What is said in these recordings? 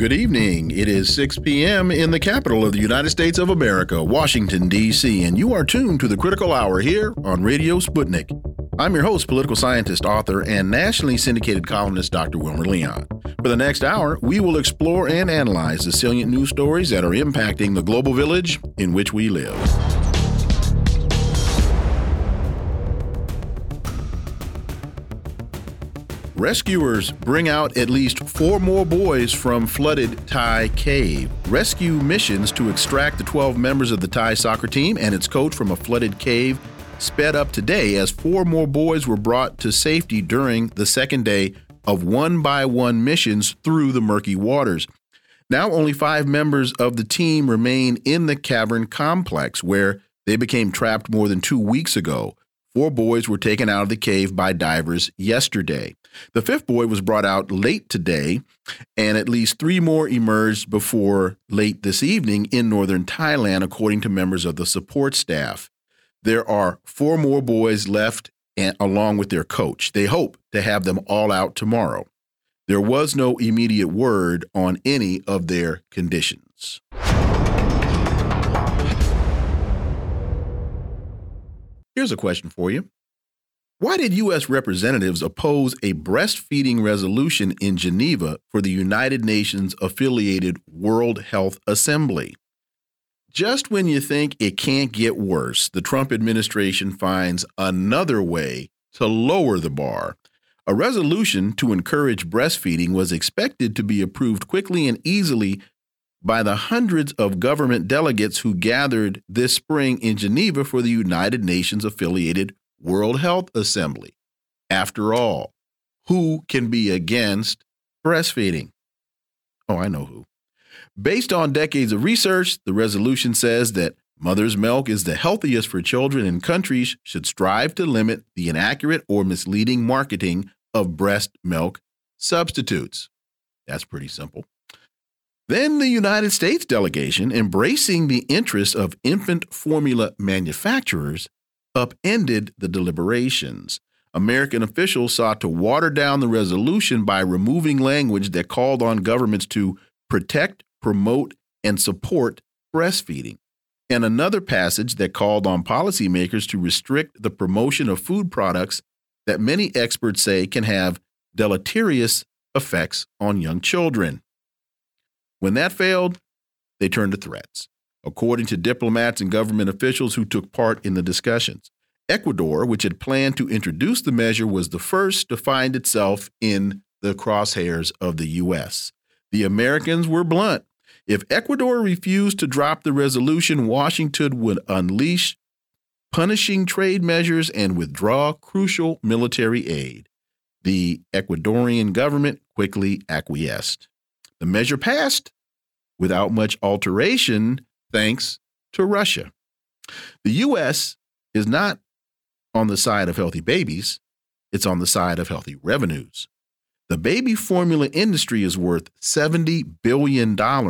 Good evening. It is 6 p.m. in the capital of the United States of America, Washington, D.C., and you are tuned to the Critical Hour here on Radio Sputnik. I'm your host, political scientist, author, and nationally syndicated columnist, Dr. Wilmer Leon. For the next hour, we will explore and analyze the salient news stories that are impacting the global village in which we live. Rescuers bring out at least 4 more boys from flooded Thai cave. Rescue missions to extract the 12 members of the Thai soccer team and its coach from a flooded cave sped up today as 4 more boys were brought to safety during the second day of one-by-one missions through the murky waters. Now only 5 members of the team remain in the cavern complex where they became trapped more than 2 weeks ago. 4 boys were taken out of the cave by divers yesterday. The 5th boy was brought out late today, and at least 3 more emerged before late this evening in northern Thailand, according to members of the support staff. There are 4 more boys left, along with their coach. They hope to have them all out tomorrow. There was no immediate word on any of their conditions. Here's a question for you. Why did U.S. representatives oppose a breastfeeding resolution in Geneva for the United Nations-affiliated World Health Assembly? Just when you think it can't get worse, the Trump administration finds another way to lower the bar. A resolution to encourage breastfeeding was expected to be approved quickly and easily by the hundreds of government delegates who gathered this spring in Geneva for the United Nations-affiliated World Health Assembly. After all, who can be against breastfeeding? Oh, I know who. Based on decades of research, the resolution says that mother's milk is the healthiest for children, and countries should strive to limit the inaccurate or misleading marketing of breast milk substitutes. That's pretty simple. Then the United States delegation, embracing the interests of infant formula manufacturers, upended the deliberations. American officials sought to water down the resolution by removing language that called on governments to protect, promote, and support breastfeeding, and another passage that called on policymakers to restrict the promotion of food products that many experts say can have deleterious effects on young children. When that failed, they turned to threats. According to diplomats and government officials who took part in the discussions, Ecuador, which had planned to introduce the measure, was the first to find itself in the crosshairs of the U.S. The Americans were blunt. If Ecuador refused to drop the resolution, Washington would unleash punishing trade measures and withdraw crucial military aid. The Ecuadorian government quickly acquiesced. The measure passed without much alteration thanks to Russia. The U.S. is not on the side of healthy babies. It's on the side of healthy revenues. The baby formula industry is worth $70 billion,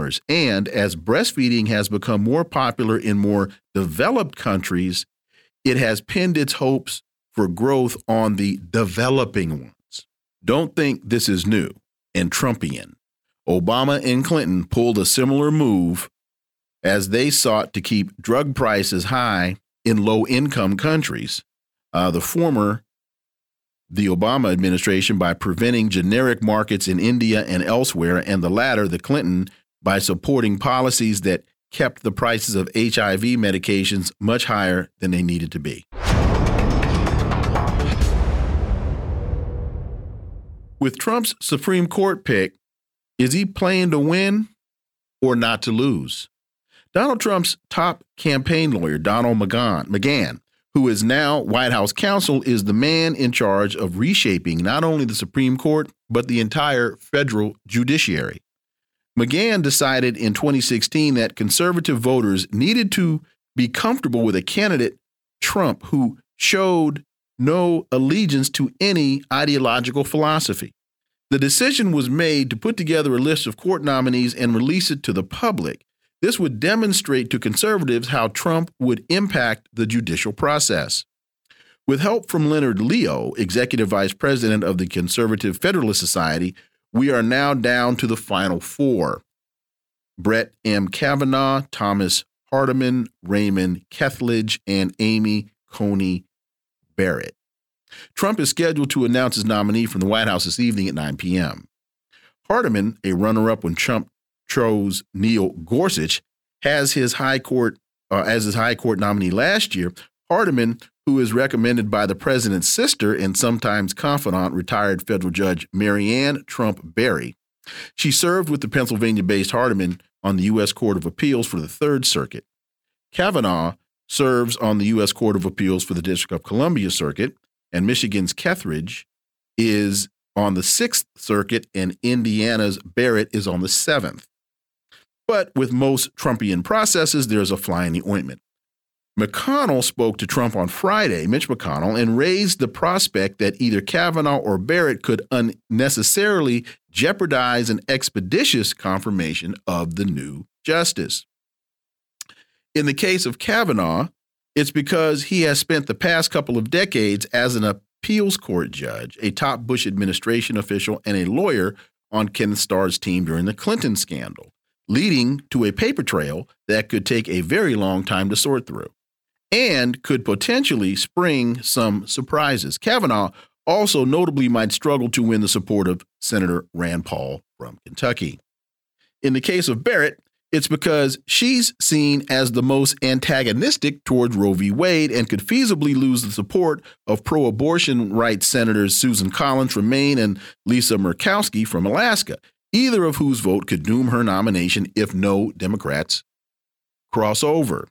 and as breastfeeding has become more popular in more developed countries, it has pinned its hopes for growth on the developing ones. Don't think this is new and Trumpian. Obama and Clinton pulled a similar move as they sought to keep drug prices high in low-income countries. The former, the Obama administration, by preventing generic markets in India and elsewhere, and the latter, the Clinton, by supporting policies that kept the prices of HIV medications much higher than they needed to be. With Trump's Supreme Court pick, is he playing to win or not to lose? Donald Trump's top campaign lawyer, Donald McGahn, who is now White House counsel, is the man in charge of reshaping not only the Supreme Court, but the entire federal judiciary. McGahn decided in 2016 that conservative voters needed to be comfortable with a candidate, Trump, who showed no allegiance to any ideological philosophy. The decision was made to put together a list of court nominees and release it to the public. This would demonstrate to conservatives how Trump would impact the judicial process. With help from Leonard Leo, executive vice president of the Conservative Federalist Society, We are now down to the final four: Brett M. Kavanaugh, Thomas Hardiman, Raymond Kethledge, and Amy Coney Barrett. Trump is scheduled to announce his nominee from the White House this evening at 9 p.m. Hardiman, a runner-up when Trump chose Neil Gorsuch, has his high court nominee last year. Hardiman, who is recommended by the president's sister and sometimes confidant, retired federal judge Marianne Trump Berry. She served with the Pennsylvania-based Hardiman on the U.S. Court of Appeals for the Third Circuit. Kavanaugh serves on the U.S. Court of Appeals for the District of Columbia Circuit, and Michigan's Kethledge is on the Sixth Circuit, and Indiana's Barrett is on the Seventh. But with most Trumpian processes, there's a fly in the ointment. McConnell spoke to Trump on Friday, Mitch McConnell, and raised the prospect that either Kavanaugh or Barrett could unnecessarily jeopardize an expeditious confirmation of the new justice. In the case of Kavanaugh, it's because he has spent the past couple of decades as an appeals court judge, a top Bush administration official, and a lawyer on Ken Starr's team during the Clinton scandal, leading to a paper trail that could take a very long time to sort through and could potentially spring some surprises. Kavanaugh also notably might struggle to win the support of Senator Rand Paul from Kentucky. In the case of Barrett, it's because she's seen as the most antagonistic towards Roe v. Wade and could feasibly lose the support of pro-abortion rights Senators Susan Collins from Maine and Lisa Murkowski from Alaska, either of whose vote could doom her nomination if no Democrats cross over.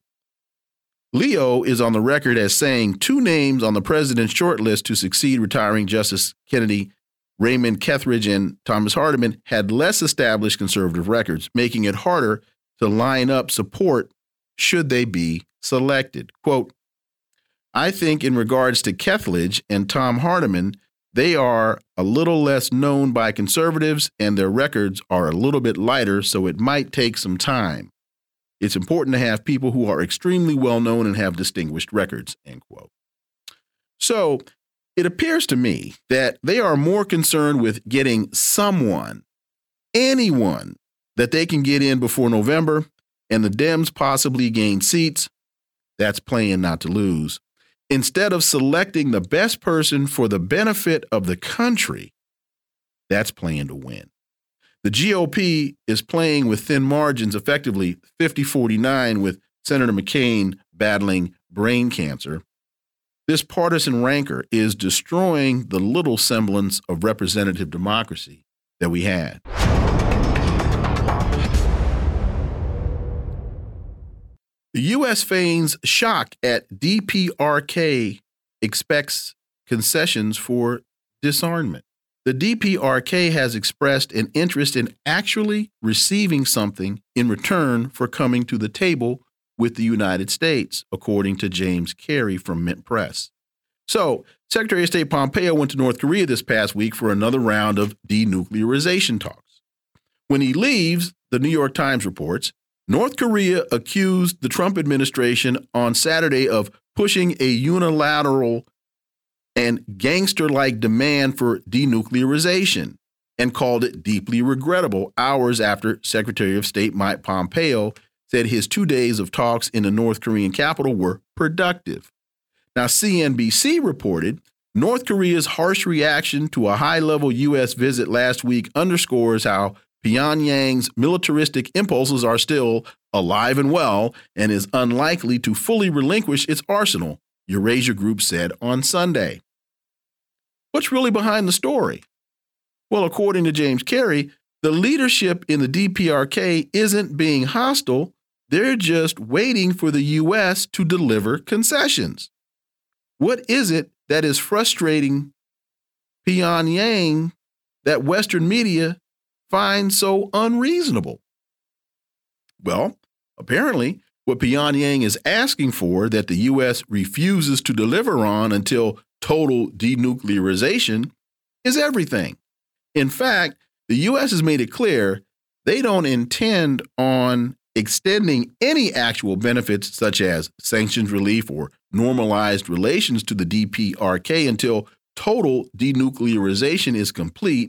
Leo is on the record as saying two names on the president's shortlist to succeed retiring Justice Kennedy, Raymond Kethledge and Thomas Hardiman, had less established conservative records, making it harder to line up support should they be selected. Quote, I think in regards to Kethledge and Tom Hardiman, they are a little less known by conservatives and their records are a little bit lighter, so it might take some time. It's important to have people who are extremely well known and have distinguished records, end quote. So it appears to me that they are more concerned with getting someone, anyone, that they can get in before November, and the Dems possibly gain seats. That's playing not to lose. Instead of selecting the best person for the benefit of the country, that's playing to win. The GOP is playing with thin margins, effectively 50-49, with Senator McCain battling brain cancer. This partisan rancor is destroying the little semblance of representative democracy that we had. The U.S. feigns shock at DPRK expects concessions for disarmament. The DPRK has expressed an interest in actually receiving something in return for coming to the table with the United States, according to James Carey from Mint Press. So, Secretary of State Pompeo went to North Korea this past week for another round of denuclearization talks. When he leaves, the New York Times reports, North Korea accused the Trump administration on Saturday of pushing a unilateral and gangster-like demand for denuclearization and called it deeply regrettable hours after Secretary of State Mike Pompeo said his 2 days of talks in the North Korean capital were productive. Now, CNBC reported North Korea's harsh reaction to a high-level U.S. visit last week underscores how Pyongyang's militaristic impulses are still alive and well and is unlikely to fully relinquish its arsenal, Eurasia Group said on Sunday. What's really behind the story? Well, according to James Carey, the leadership in the DPRK isn't being hostile. They're just waiting for the U.S. to deliver concessions. What is it that is frustrating Pyongyang that Western media finds so unreasonable? Well, apparently, what Pyongyang is asking for that the U.S. refuses to deliver on until total denuclearization is everything. In fact, the U.S. has made it clear they don't intend on extending any actual benefits such as sanctions relief or normalized relations to the DPRK until total denuclearization is complete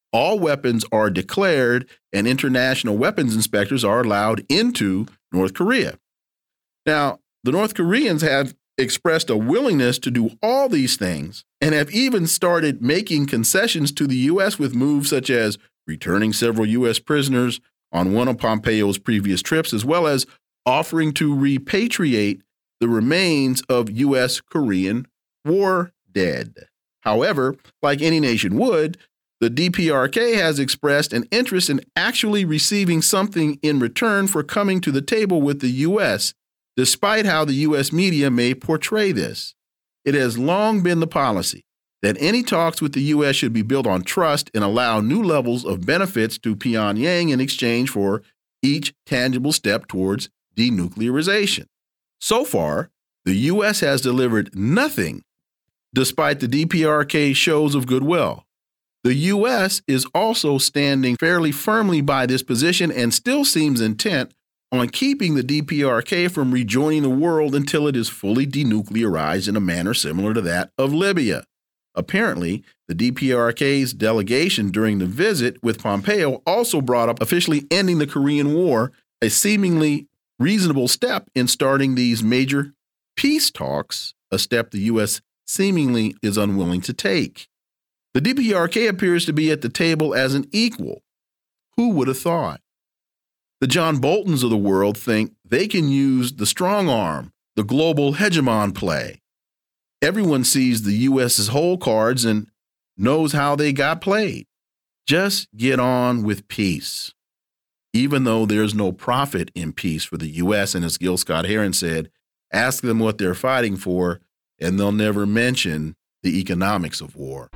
all weapons are declared and international weapons inspectors are allowed into North Korea. Now, the North Koreans have expressed a willingness to do all these things and have even started making concessions to the U.S. with moves such as returning several U.S. prisoners on one of Pompeo's previous trips, as well as offering to repatriate the remains of U.S. Korean war dead. However, like any nation would, the DPRK has expressed an interest in actually receiving something in return for coming to the table with the U.S., despite how the U.S. media may portray this. It has long been the policy that any talks with the U.S. should be built on trust and allow new levels of benefits to Pyongyang in exchange for each tangible step towards denuclearization. So far, the U.S. has delivered nothing, despite the DPRK's shows of goodwill. The U.S. is also standing fairly firmly by this position and still seems intent on keeping the DPRK from rejoining the world until it is fully denuclearized in a manner similar to that of Libya. Apparently, the DPRK's delegation during the visit with Pompeo also brought up officially ending the Korean War, a seemingly reasonable step in starting these major peace talks, a step the U.S. seemingly is unwilling to take. The DPRK appears to be at the table as an equal. Who would have thought? The John Boltons of the world think they can use the strong arm, the global hegemon play. Everyone sees the U.S.'s whole cards and knows how they got played. Just get on with peace. Even though there's no profit in peace for the U.S., and as Gil Scott-Heron said, ask them what they're fighting for, and they'll never mention the economics of war.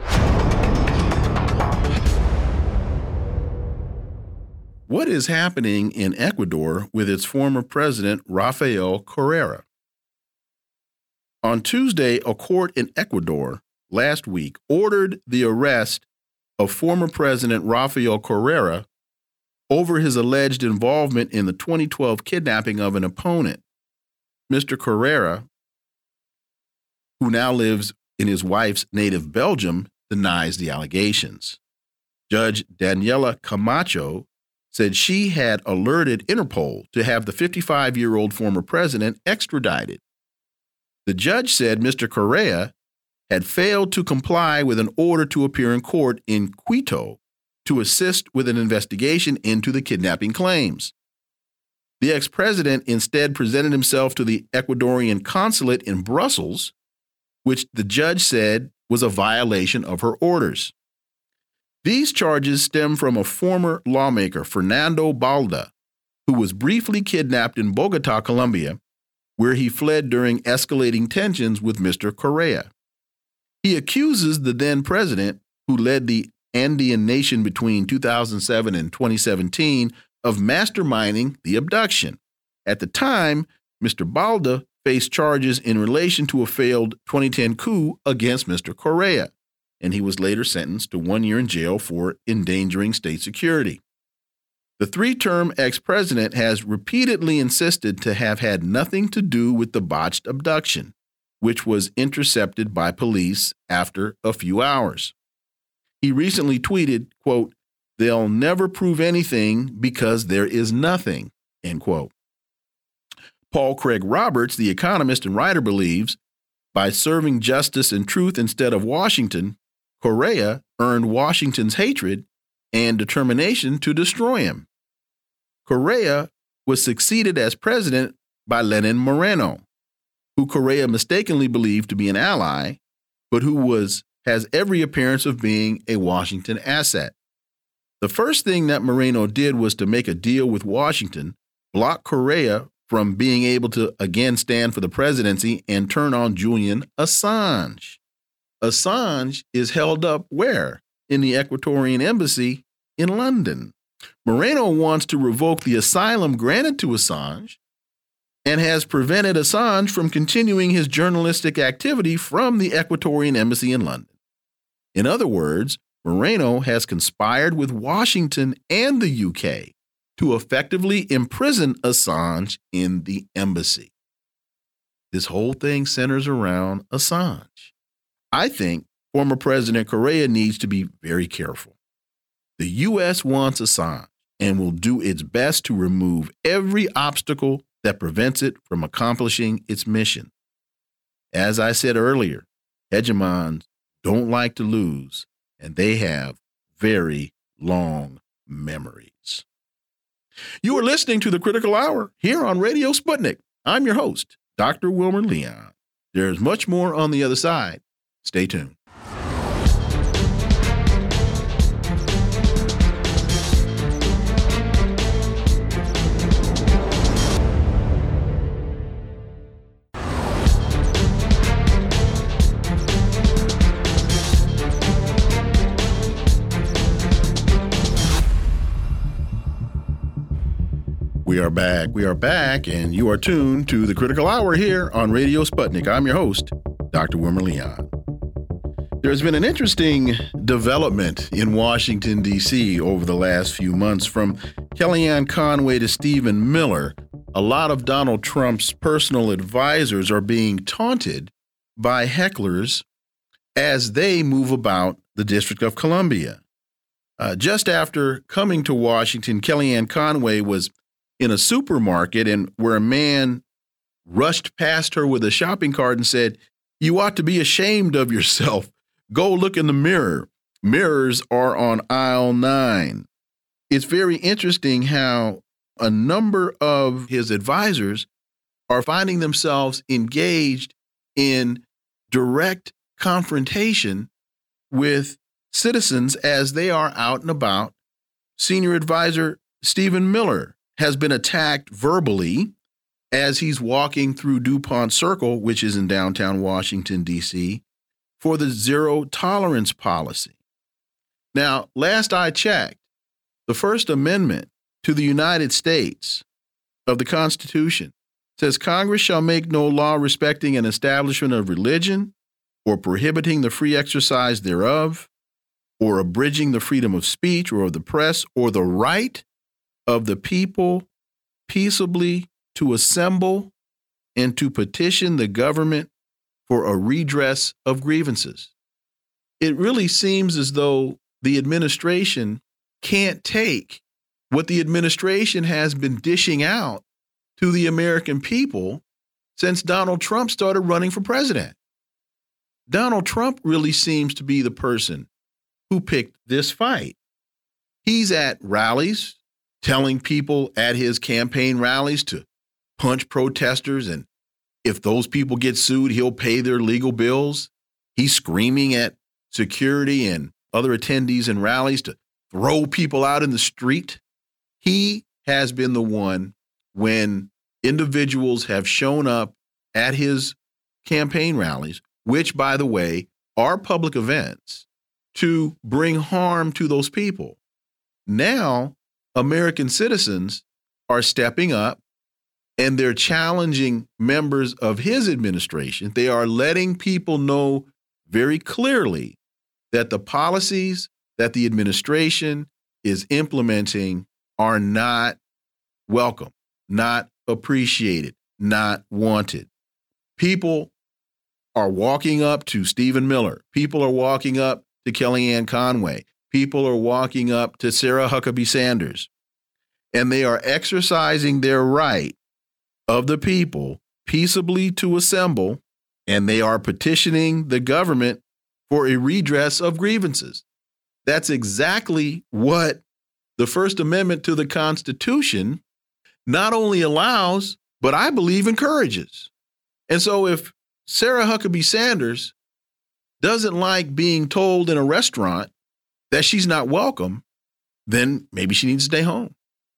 What is happening in Ecuador with its former president, Rafael Correa? On Tuesday, a court in Ecuador last week ordered the arrest of former President Rafael Correa over his alleged involvement in the 2012 kidnapping of an opponent. Mr. Correa, who now lives in his wife's native Belgium, denies the allegations. Judge Daniela Camacho said she had alerted Interpol to have the 55-year-old former president extradited. The judge said Mr. Correa had failed to comply with an order to appear in court in Quito to assist with an investigation into the kidnapping claims. The ex-president instead presented himself to the Ecuadorian consulate in Brussels, which the judge said was a violation of her orders. These charges stem from a former lawmaker, Fernando Balda, who was briefly kidnapped in Bogota, Colombia, where he fled during escalating tensions with Mr. Correa. He accuses the then president, who led the Andean nation between 2007 and 2017, of masterminding the abduction. At the time, Mr. Balda faced charges in relation to a failed 2010 coup against Mr. Correa, and he was later sentenced to 1 year in jail for endangering state security. The three-term ex-president has repeatedly insisted to have had nothing to do with the botched abduction, which was intercepted by police after a few hours. He recently tweeted, quote, "They'll never prove anything because there is nothing," end quote. Paul Craig Roberts, the economist and writer, believes by serving justice and truth instead of Washington, Correa earned Washington's hatred and determination to destroy him. Correa was succeeded as president by Lenin Moreno, who Correa mistakenly believed to be an ally, but who has every appearance of being a Washington asset. The first thing that Moreno did was to make a deal with Washington, block Correa from being able to again stand for the presidency, and turn on Julian Assange. Assange is held up where? In the Ecuadorian embassy in London. Moreno wants to revoke the asylum granted to Assange and has prevented Assange from continuing his journalistic activity from the Ecuadorian embassy in London. In other words, Moreno has conspired with Washington and the UK to effectively imprison Assange in the embassy. This whole thing centers around Assange. I think former President Correa needs to be very careful. The U.S. wants Assange and will do its best to remove every obstacle that prevents it from accomplishing its mission. As I said earlier, hegemons don't like to lose, and they have very long memories. You are listening to The Critical Hour here on Radio Sputnik. I'm your host, Dr. Wilmer Leon. There's much more on the other side. Stay tuned. We are back, and you are tuned to The Critical Hour here on Radio Sputnik. I'm your host, Dr. Wilmer Leon. There's been an interesting development in Washington, D.C. over the last few months. From Kellyanne Conway to Stephen Miller, a lot of Donald Trump's personal advisors are being taunted by hecklers as they move about the District of Columbia. Just after coming to Washington, Kellyanne Conway was in a supermarket and where a man rushed past her with a shopping cart and said, "You ought to be ashamed of yourself. Go look in the mirror. Mirrors are on aisle 9. It's very interesting how a number of his advisors are finding themselves engaged in direct confrontation with citizens as they are out and about. Senior advisor Stephen Miller has been attacked verbally as he's walking through DuPont Circle, which is in downtown Washington, D.C., for the zero tolerance policy. Now, last I checked, the First Amendment to the United States of the Constitution says Congress shall make no law respecting an establishment of religion or prohibiting the free exercise thereof or abridging the freedom of speech or of the press or the right of the people peaceably to assemble and to petition the government for a redress of grievances. It really seems as though the administration can't take what the administration has been dishing out to the American people since Donald Trump started running for president. Donald Trump really seems to be the person who picked this fight. He's at rallies, telling people at his campaign rallies to punch protesters, and if those people get sued, he'll pay their legal bills. He's screaming at security and other attendees in rallies to throw people out in the street. He has been the one when individuals have shown up at his campaign rallies, which, by the way, are public events, to bring harm to those people. Now, American citizens are stepping up and they're challenging members of his administration. They are letting people know very clearly that the policies that the administration is implementing are not welcome, not appreciated, not wanted. People are walking up to Stephen Miller. People are walking up to Kellyanne Conway. People are walking up to Sarah Huckabee Sanders, and they are exercising their right of the people peaceably to assemble, and they are petitioning the government for a redress of grievances. That's exactly what the First Amendment to the Constitution not only allows, but I believe encourages. And so if Sarah Huckabee Sanders doesn't like being told in a restaurant that she's not welcome, then maybe she needs to stay home.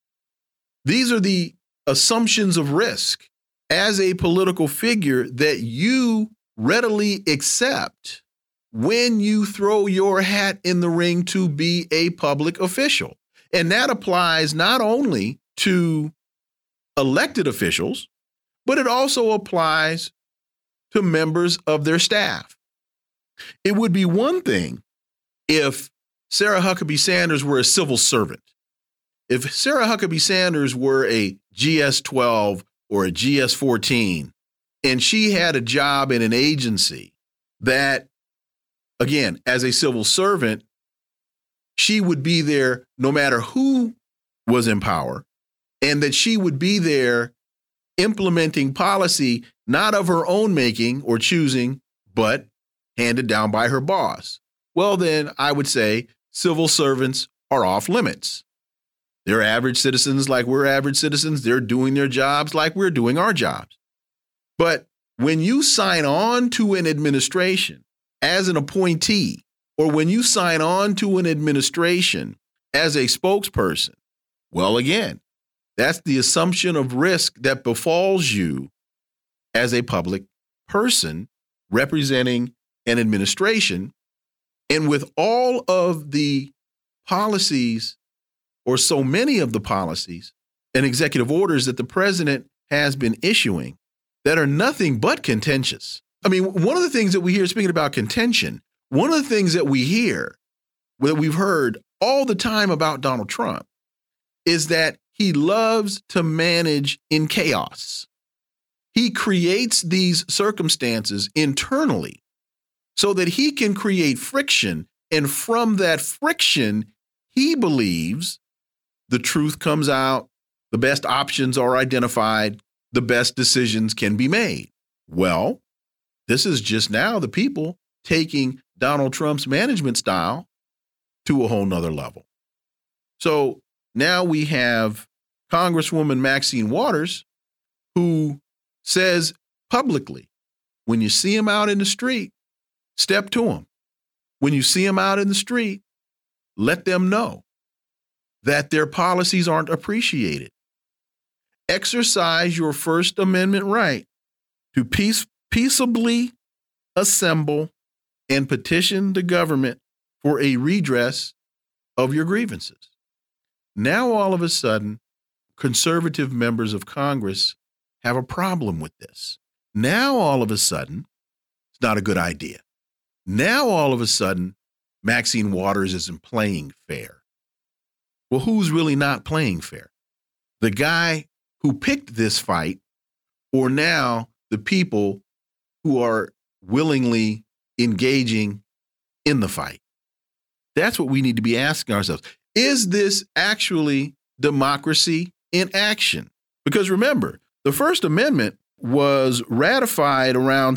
These are the assumptions of risk as a political figure that you readily accept when you throw your hat in the ring to be a public official. And that applies not only to elected officials, but it also applies to members of their staff. It would be one thing if Sarah Huckabee Sanders were a civil servant. If Sarah Huckabee Sanders were a GS-12 or a GS-14, and she had a job in an agency that, again, as a civil servant, she would be there no matter who was in power, and that she would be there implementing policy not of her own making or choosing, but handed down by her boss. Well, then I would say civil servants are off limits. They're average citizens like we're average citizens. They're doing their jobs like we're doing our jobs. But when you sign on to an administration as an appointee, or when you sign on to an administration as a spokesperson, well, again, that's the assumption of risk that befalls you as a public person representing an administration. And with all of the policies, or so many of the policies and executive orders that the president has been issuing that are nothing but contentious. I mean, one of the things that we hear, speaking about contention, one of the things that we hear, that we've heard all the time about Donald Trump, is that he loves to manage in chaos. He creates these circumstances internally so that he can create friction. And from that friction, he believes the truth comes out, the best options are identified, the best decisions can be made. Well, this is just now the people taking Donald Trump's management style to a whole nother level. So now we have Congresswoman Maxine Waters, who says publicly, when you see him out in the street, step to him. When you see him out in the street, let them know that their policies aren't appreciated. Exercise your First Amendment right to peaceably assemble and petition the government for a redress of your grievances. Now, all of a sudden, conservative members of Congress have a problem with this. Now, all of a sudden, it's not a good idea. Now, all of a sudden, Maxine Waters isn't playing fair. Well, who's really not playing fair? The guy who picked this fight, or now the people who are willingly engaging in the fight? That's what we need to be asking ourselves. Is this actually democracy in action? Because remember, the First Amendment was ratified around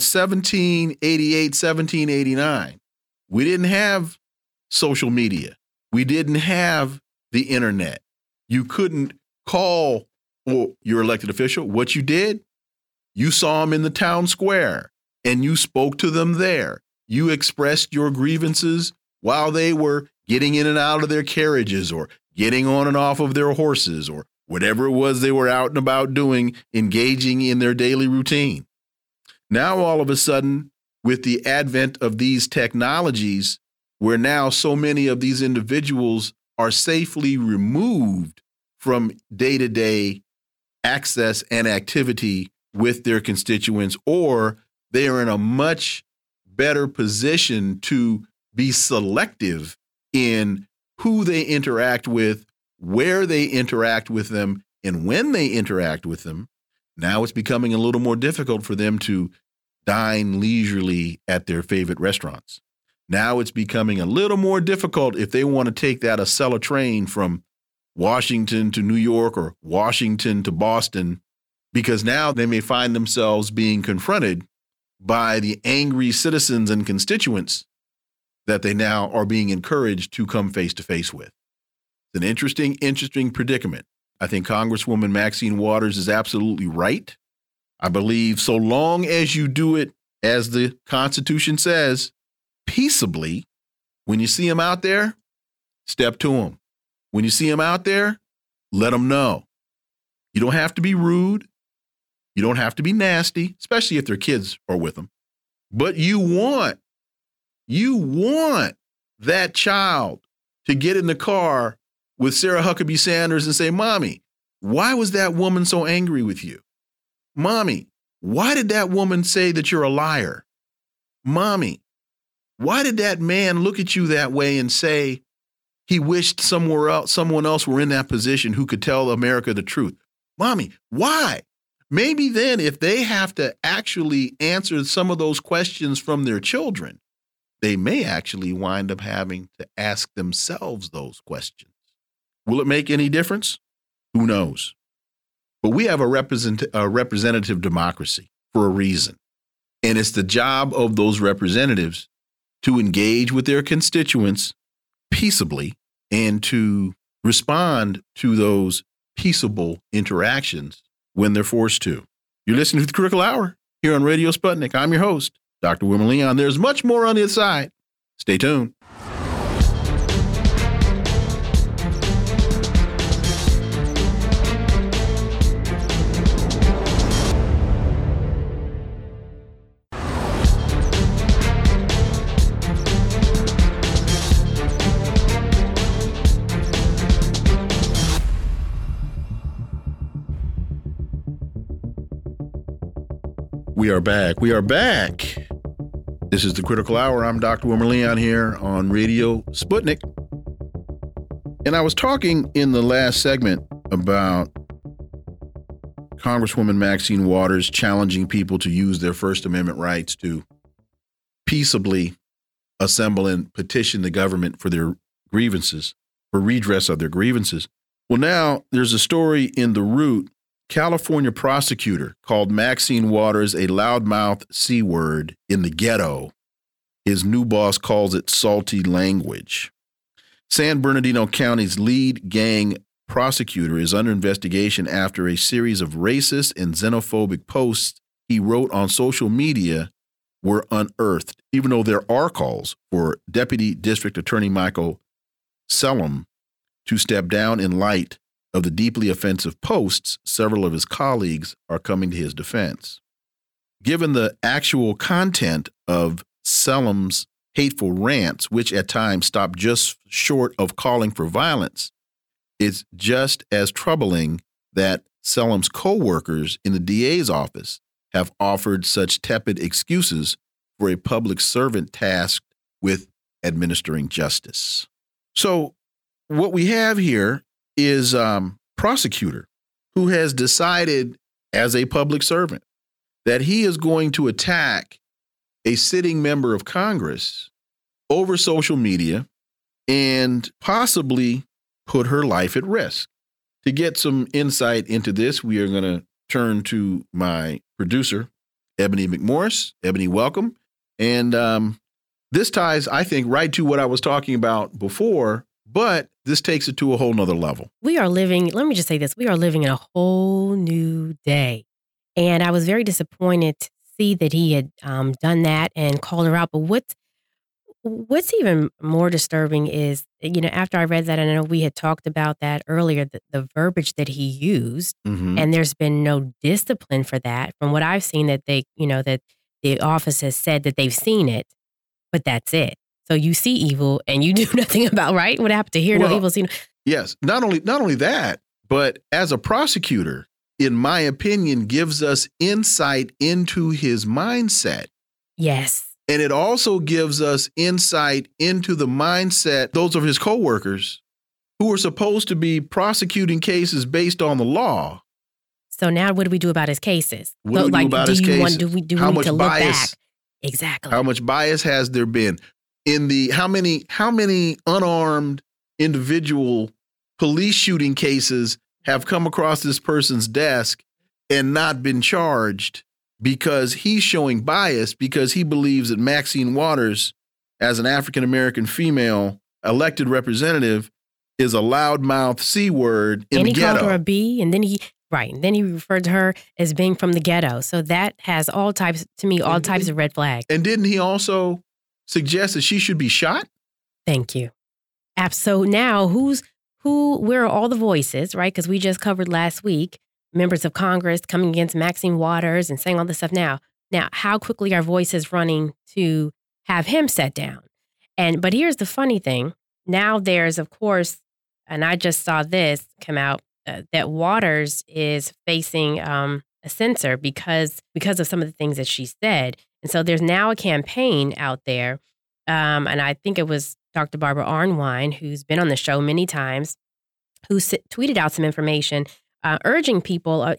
1788, 1789. We didn't have social media. We didn't have the internet. You couldn't call your elected official. What you did, you saw them in the town square and you spoke to them there. You expressed your grievances while they were getting in and out of their carriages or getting on and off of their horses or whatever it was they were out and about doing, engaging in their daily routine. Now, all of a sudden, with the advent of these technologies, where now so many of these individuals are safely removed from day-to-day access and activity with their constituents, or they are in a much better position to be selective in who they interact with, where they interact with them, and when they interact with them. Now it's becoming a little more difficult for them to dine leisurely at their favorite restaurants. Now it's becoming a little more difficult if they want to take that Acela train from Washington to New York or Washington to Boston, because now they may find themselves being confronted by the angry citizens and constituents that they now are being encouraged to come face to face with. It's an interesting predicament. I think Congresswoman Maxine Waters is absolutely right. I believe so long as you do it, as the Constitution says, peaceably, when you see them out there, step to them. When you see them out there, let them know. You don't have to be rude. You don't have to be nasty, especially if their kids are with them. But you want that child to get in the car with Sarah Huckabee Sanders and say, "Mommy, why was that woman so angry with you? Mommy, why did that woman say that you're a liar? Mommy, why did that man look at you that way and say he wished someone else were in that position who could tell America the truth? Mommy, why?" Maybe then if they have to actually answer some of those questions from their children, they may actually wind up having to ask themselves those questions. Will it make any difference? Who knows? But we have a representative democracy for a reason. And it's the job of those representatives to engage with their constituents peaceably and to respond to those peaceable interactions when they're forced to. You're listening to the Critical Hour here on Radio Sputnik. I'm your host, Dr. Wilmer Leon. There's much more on the other side. Stay tuned. We are back. We are back. This is the Critical Hour. I'm Dr. Wilmer Leon here on Radio Sputnik. And I was talking in the last segment about Congresswoman Maxine Waters challenging people to use their First Amendment rights to peaceably assemble and petition the government for their grievances, for redress of their grievances. Well, now there's a story in The Root. California prosecutor called Maxine Waters a loudmouth C-word in the ghetto. His new boss calls it salty language. San Bernardino County's lead gang prosecutor is under investigation after a series of racist and xenophobic posts he wrote on social media were unearthed, even though there are calls for Deputy District Attorney Michael Sellum to step down in light of the deeply offensive posts. Several of his colleagues are coming to his defense. Given the actual content of Sellum's hateful rants, which at times stop just short of calling for violence, it's just as troubling that Sellum's co-workers in the DA's office have offered such tepid excuses for a public servant tasked with administering justice. So what we have here is prosecutor who has decided as a public servant that he is going to attack a sitting member of Congress over social media and possibly put her life at risk. To get some insight into this, we are going to turn to my producer, Ebony McMorris. Ebony, welcome. And this ties, I think, right to what I was talking about before, but this takes it to a whole nother level. We are living, let me just say this, we are living in a whole new day. And I was very disappointed to see that he had done that and called her out. But what's even more disturbing is, after I read that, and I know we had talked about that earlier, the verbiage that he used, and there's been no discipline for that. From what I've seen, that that the office has said that they've seen it, but that's it. So you see evil and you do nothing about, right? What happened to hear no evil, seen? Yes. Not only that, but as a prosecutor, in my opinion, gives us insight into his mindset. Yes. And it also gives us insight into the mindset, those of his coworkers who are supposed to be prosecuting cases based on the law. So now what do we do about his cases? What do we do about his cases? Do we need to look back? Exactly. How much bias has there been? In the how many unarmed individual police shooting cases have come across this person's desk and not been charged because he's showing bias because he believes that Maxine Waters, as an African-American female elected representative, is a loudmouth C-word in the ghetto. And he called her a B, and then he referred to her as being from the ghetto. So that has all types of red flags. And didn't he also suggest that she should be shot? Thank you. So now where are all the voices, right? Because we just covered last week, members of Congress coming against Maxine Waters and saying all this stuff now. Now, how quickly are voices running to have him set down? But here's the funny thing. Now there's, of course, and I just saw this come out, that Waters is facing a censor because of some of the things that she said. And so there's now a campaign out there, and I think it was Dr. Barbara Arnwine, who's been on the show many times, who tweeted out some information urging people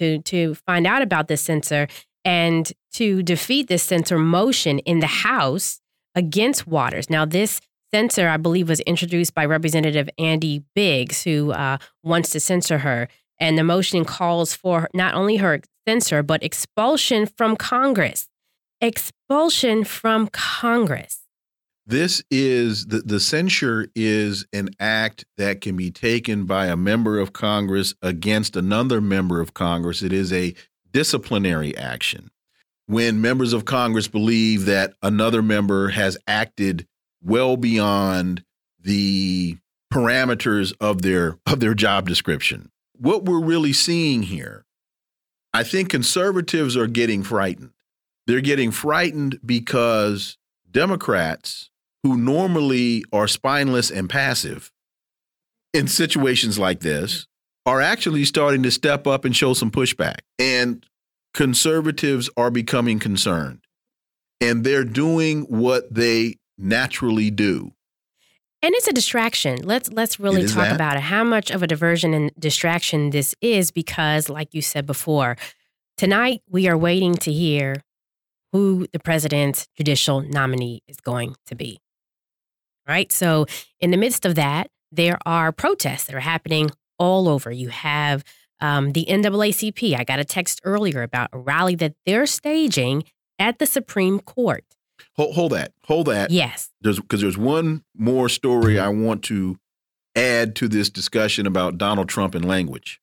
to find out about this censor and to defeat this censor motion in the House against Waters. Now, this censor, I believe, was introduced by Representative Andy Biggs, who wants to censor her. And the motion calls for not only her censor, but expulsion from Congress. Expulsion from Congress. This is the censure is an act that can be taken by a member of Congress against another member of Congress. It is a disciplinary action. When members of Congress believe that another member has acted well beyond the parameters of their job description. What we're really seeing here, I think conservatives are getting frightened. They're getting frightened because Democrats, who normally are spineless and passive in situations like this, are actually starting to step up and show some pushback. And conservatives are becoming concerned. And they're doing what they naturally do. And it's a distraction. Let's really talk about it. How much of a diversion and distraction this is, because, like you said before, tonight we are waiting to hear who the president's judicial nominee is going to be. Right? So in the midst of that, there are protests that are happening all over. You have the NAACP. I got a text earlier about a rally that they're staging at the Supreme Court. Hold that. Yes. Because there's one more story I want to add to this discussion about Donald Trump and language.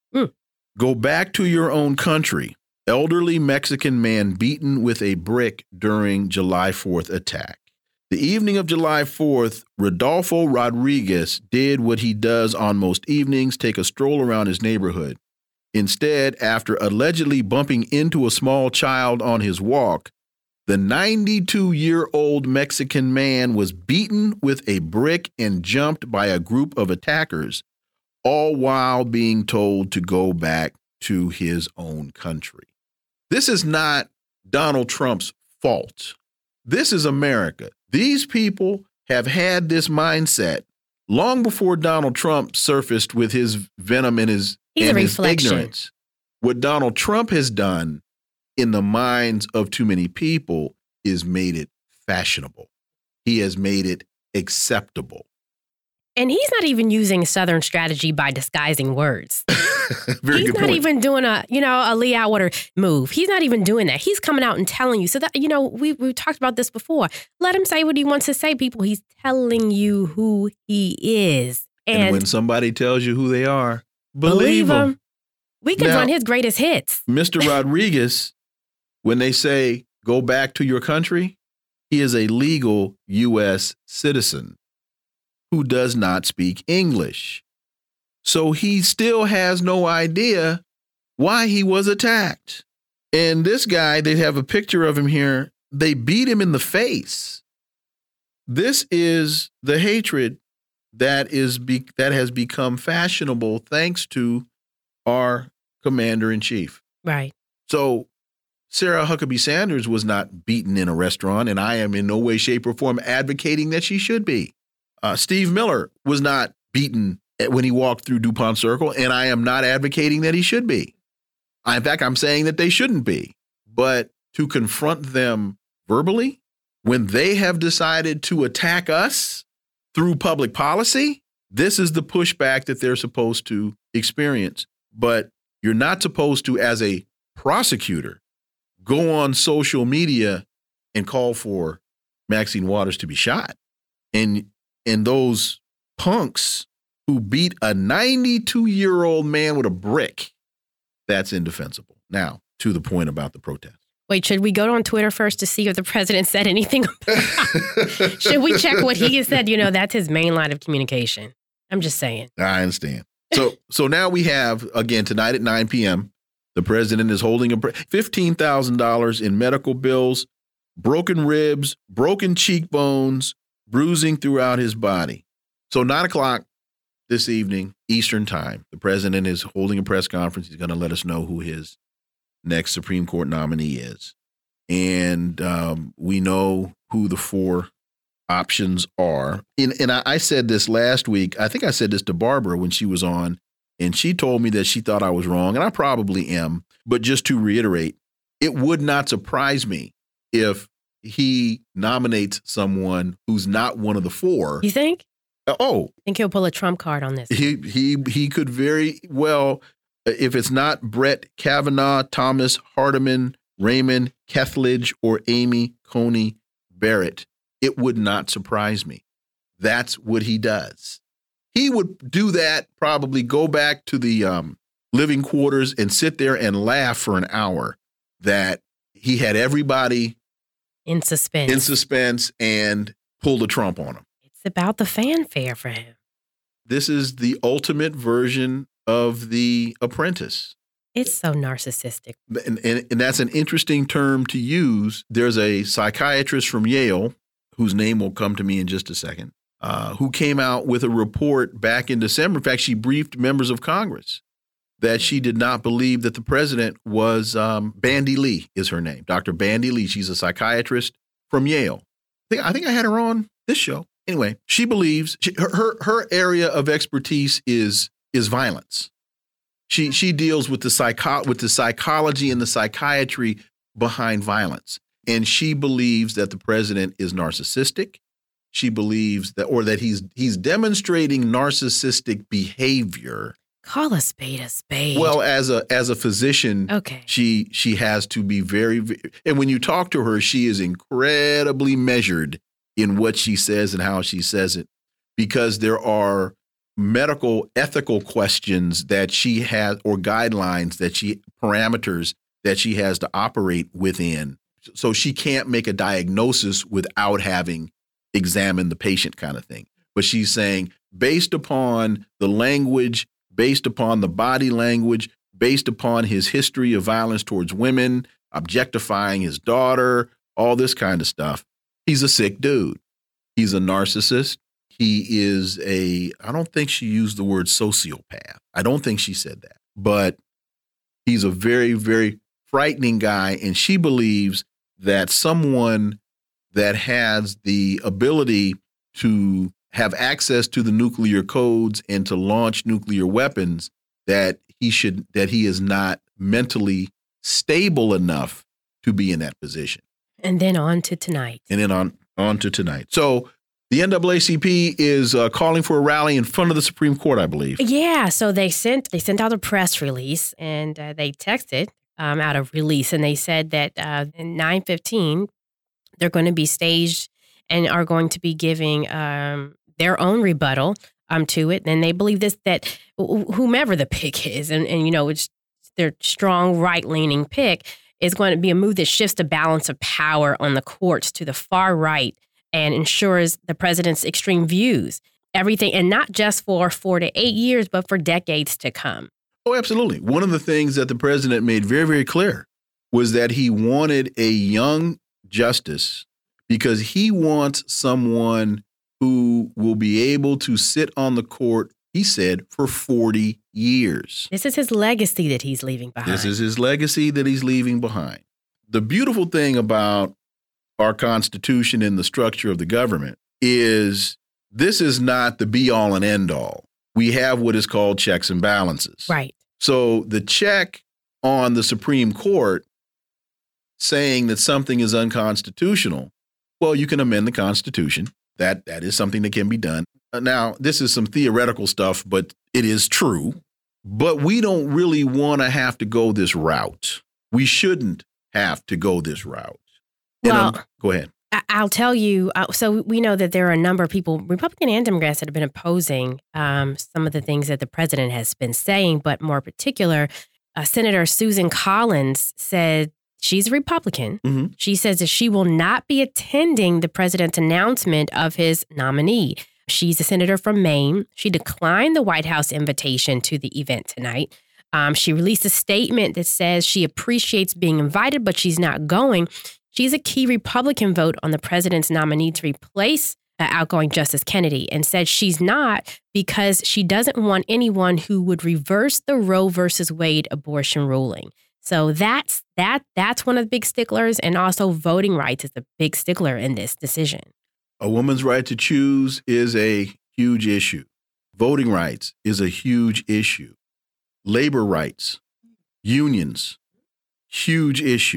Go back to your own country. Elderly Mexican man beaten with a brick during July 4th attack. The evening of July 4th, Rodolfo Rodriguez did what he does on most evenings, take a stroll around his neighborhood. Instead, after allegedly bumping into a small child on his walk, the 92-year-old Mexican man was beaten with a brick and jumped by a group of attackers, all while being told to go back to his own country. This is not Donald Trump's fault. This is America. These people have had this mindset long before Donald Trump surfaced with his venom and his ignorance. What Donald Trump has done in the minds of too many people is made it fashionable. He has made it acceptable. And he's not even using Southern strategy by disguising words. He's not even doing a Lee Atwater move. He's not even doing that. He's coming out and telling you. So that, we talked about this before. Let him say what he wants to say, people. He's telling you who he is. And when somebody tells you who they are, believe them. We could run his greatest hits. Mr. Rodriguez, when they say go back to your country, he is a legal U.S. citizen who does not speak English. So he still has no idea why he was attacked. And this guy, they have a picture of him here. They beat him in the face. This is the hatred that has become fashionable thanks to our commander-in-chief. Right. So Sarah Huckabee Sanders was not beaten in a restaurant, and I am in no way, shape, or form advocating that she should be. Steve Miller was not beaten when he walked through DuPont Circle, and I am not advocating that he should be. In fact, I'm saying that they shouldn't be. But to confront them verbally when they have decided to attack us through public policy, this is the pushback that they're supposed to experience. But you're not supposed to, as a prosecutor, go on social media and call for Maxine Waters to be shot. And those punks who beat a 92-year-old man with a brick, that's indefensible. Now, to the point about the protest. Wait, should we go on Twitter first to see if the president said anything? Should we check what he has said? That's his main line of communication. I'm just saying. I understand. So now we have, again, tonight at 9 p.m., the president is holding $15,000 in medical bills, broken ribs, broken cheekbones, bruising throughout his body. So 9 o'clock this evening, Eastern time, the president is holding a press conference. He's going to let us know who his next Supreme Court nominee is. And we know who the four options are. And I said this last week. I think I said this to Barbara when she was on, and she told me that she thought I was wrong, and I probably am. But just to reiterate, it would not surprise me if he nominates someone who's not one of the four. You think? Oh, I think he'll pull a trump card on this. He could very well, if it's not Brett Kavanaugh, Thomas Hardiman, Raymond Kethledge, or Amy Coney Barrett, it would not surprise me. That's what he does. He would do that, probably go back to the living quarters and sit there and laugh for an hour that he had everybody in suspense and pulled a Trump on him. It's about the fanfare for him. This is the ultimate version of The Apprentice. It's so narcissistic. And that's an interesting term to use. There's a psychiatrist from Yale, whose name will come to me in just a second, who came out with a report back in December. In fact, she briefed members of Congress that she did not believe that the president was Bandy Lee is her name. Dr. Bandy Lee. She's a psychiatrist from Yale. I think I had her on this show. Anyway, she believes her area of expertise is violence. She deals with the psychology and the psychiatry behind violence. And she believes that the president is narcissistic. She believes that he's demonstrating narcissistic behavior. Call a spade a spade. Well, as a physician, okay, she has to be very, and when you talk to her, she is incredibly measured in what she says and how she says it, because there are medical ethical questions that she has, or guidelines parameters that she has to operate within. So she can't make a diagnosis without having examined the patient, kind of thing. But she's saying, based upon the language, based upon the body language, based upon his history of violence towards women, objectifying his daughter, all this kind of stuff, he's a sick dude. He's a narcissist. He is I don't think she used the word sociopath. I don't think she said that. But he's a very, very frightening guy. And she believes that someone that has the ability to have access to the nuclear codes and to launch nuclear weapons, that he is not mentally stable enough to be in that position. And then on to tonight. So the NAACP is calling for a rally in front of the Supreme Court, I believe. Yeah. So they sent out a press release, and they texted out a release, and they said that in 9:15 they're going to be staged and are going to be giving their own rebuttal to it. And they believe that whomever the pick is, and it's their strong right-leaning pick, is going to be a move that shifts the balance of power on the courts to the far right and ensures the president's extreme views. Everything, and not just for 4 to 8 years, but for decades to come. Oh, absolutely. One of the things that the president made very, very clear was that he wanted a young justice because he wants someone who will be able to sit on the court, he said, for 40 years. This is his legacy that he's leaving behind. The beautiful thing about our Constitution and the structure of the government is this is not the be-all and end-all. We have what is called checks and balances. Right. So the check on the Supreme Court saying that something is unconstitutional, well, you can amend the Constitution. That is something that can be done. Now, this is some theoretical stuff, but it is true. But we don't really want to have to go this route. We shouldn't have to go this route. Well, go ahead. I'll tell you. So we know that there are a number of people, Republican and Democrats, that have been opposing some of the things that the president has been saying. But more particular, Senator Susan Collins said she's a Republican. Mm-hmm. She says that she will not be attending the president's announcement of his nominee. She's a senator from Maine. She declined the White House invitation to the event tonight. She released a statement that says she appreciates being invited, but she's not going. She's a key Republican vote on the president's nominee to replace outgoing Justice Kennedy, and said she's not because she doesn't want anyone who would reverse the Roe versus Wade abortion ruling. So that's one of the big sticklers, and also voting rights is a big stickler in this decision. A woman's right to choose is a huge issue. Voting rights is a huge issue. Labor rights, unions, huge issue.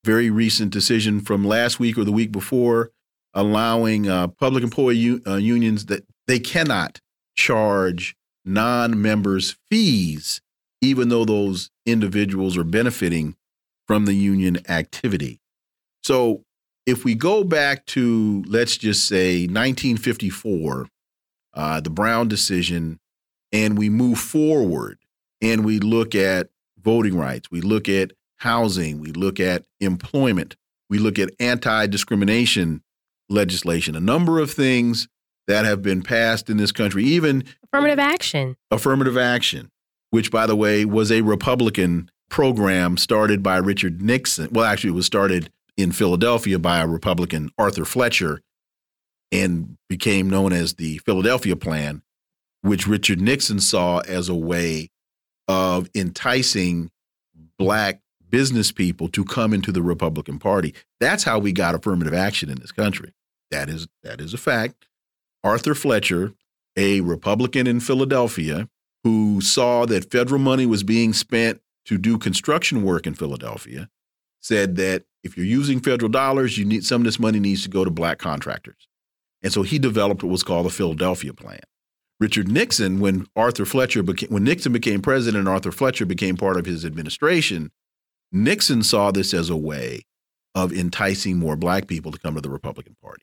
very recent decision from last week or the week before allowing public employee unions that they cannot charge non-members fees, even though those individuals are benefiting from the union activity. So if we go back to, let's just say, 1954, the Brown decision, and we move forward and we look at voting rights, we look at housing, we look at employment, we look at anti-discrimination legislation, a number of things that have been passed in this country, even affirmative action. Affirmative action, which, by the way, was a Republican program started by Richard Nixon. Well, actually, it was started in Philadelphia by a Republican, Arthur Fletcher, and became known as the Philadelphia Plan, which Richard Nixon saw as a way of enticing Black business people to come into the Republican Party. That's how we got affirmative action in this country. That is a fact. Arthur Fletcher, a Republican in Philadelphia, who saw that federal money was being spent to do construction work in Philadelphia, said that if you're using federal dollars, you need some of this money needs to go to Black contractors. And so he developed what was called the Philadelphia Plan. Richard Nixon, when Nixon became president and Arthur Fletcher became part of his administration, Nixon saw this as a way of enticing more Black people to come to the Republican Party.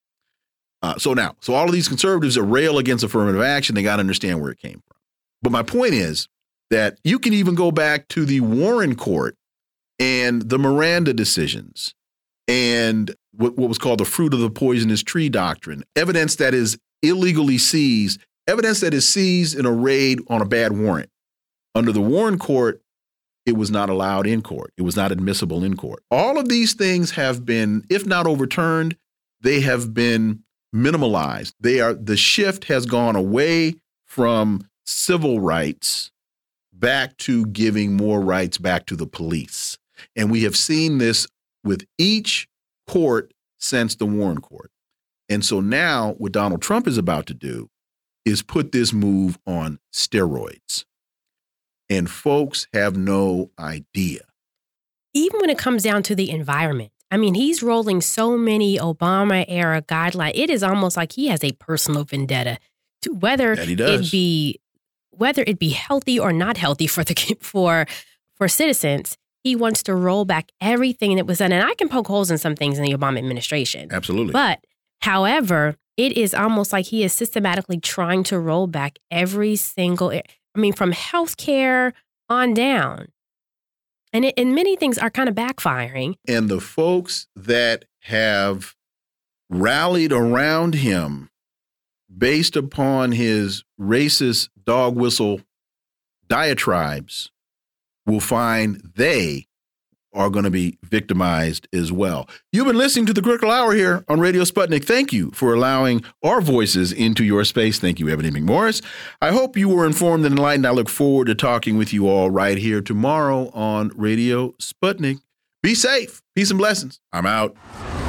So all of these conservatives that rail against affirmative action, they got to understand where it came from. But my point is that you can even go back to the Warren Court and the Miranda decisions and what was called the fruit of the poisonous tree doctrine, evidence that is illegally seized, evidence that is seized in a raid on a bad warrant. Under the Warren Court, it was not allowed in court. It was not admissible in court. All of these things have been, if not overturned, they have been minimalized. The shift has gone away from civil rights back to giving more rights back to the police. And we have seen this with each court since the Warren Court. And so now what Donald Trump is about to do is put this move on steroids. And folks have no idea. Even when it comes down to the environment, I mean, he's rolling so many Obama-era guidelines. It is almost like he has a personal vendetta to whether it be healthy or not healthy for citizens. He wants to roll back everything that was done. And I can poke holes in some things in the Obama administration. Absolutely. But, however, it is almost like he is systematically trying to roll back every single, from healthcare on down. And many things are kind of backfiring. And the folks that have rallied around him based upon his racist dog whistle diatribes will find they are going to be victimized as well. You've been listening to the Critical Hour here on Radio Sputnik. Thank you for allowing our voices into your space. Thank you, Ebony McMorris. I hope you were informed and enlightened. I look forward to talking with you all right here tomorrow on Radio Sputnik. Be safe. Peace and blessings. I'm out.